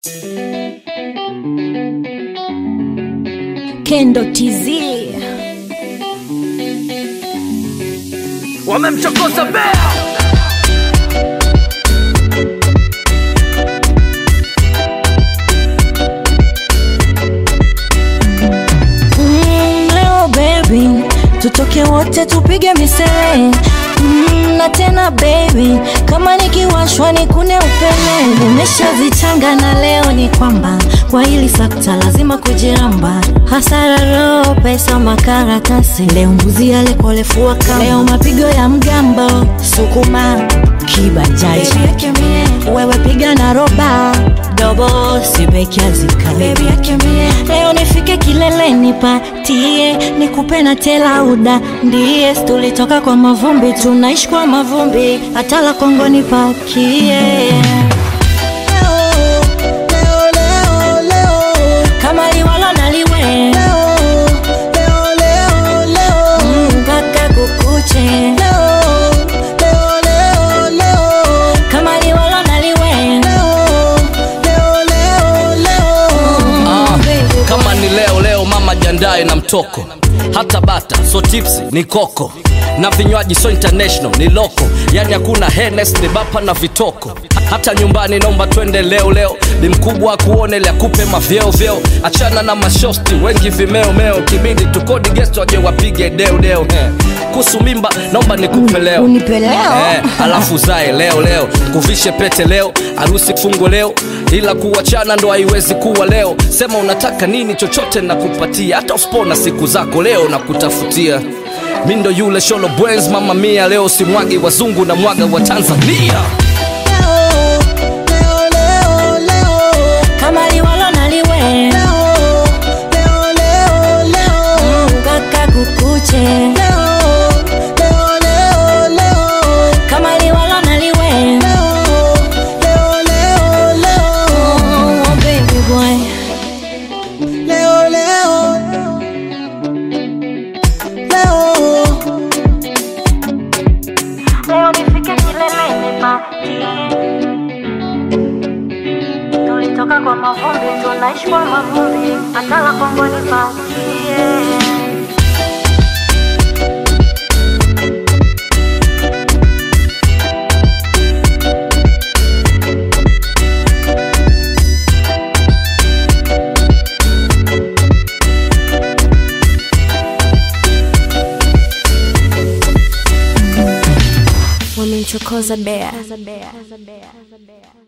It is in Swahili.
Kendo TZ wamemchokoza Bea. Leo baby, tutoke wote tupige misele. Na tena baby, kama nikiwashwa nikune upele. Umeshazichanga na leo ni kwamba kwa hili sakta lazima kujiramba. Hasara roho, pesa makaratasi. Leo mbuzi yale kolefua kama. Leo mapigo ya mgambo, sukuma kibajaji. Wewe piga na roba, dobo sibeki azika. Leo nifike kileleni patie, nikupe na tela uda. Ndiye tulitoka kwa mavumbi, tunaishi kwa mavumbi. Atala Kongo nipakie. Kama liwalo na liwe mpaka kukuche. Kama liwalo na liwe Kama ni leo mama jandae na mtoko. Hata bata so tipsy ni koko, na vinywaji so international ni loko. Yani hakuna Hennessy ni bapa na vitoko. Hata nyumbani naomba twende leo. Ni mkubwa kuone ile akupe mavyeo. Achana na mashosti wengi vimeo. Kibindi tukodi guest waje wapige deo. Kuhusu mimba naomba nikupe leo. Unipe leo. Alafu zae leo. Kuvishe pete leo. Harusi fungo leo. Ila kuachana ndo haiwezi kuwa leo. Sema unataka nini, chochote nakupatia. Hata usipona siku zako leo na kutafutia. Mindo yule sholo bwenz mama mia. Leo si mwagi wazungu na mwaga wa Tanzania. Kama liwalo na liwe mpaka kukuche. Kama liwalo na liwe oh baby boy. Leo nifike kileleni patie, tulitoka kwa mavumbi, tunaishi kwa mavumbi. Atala Kongo nipatie. Wamemchokoza Bea.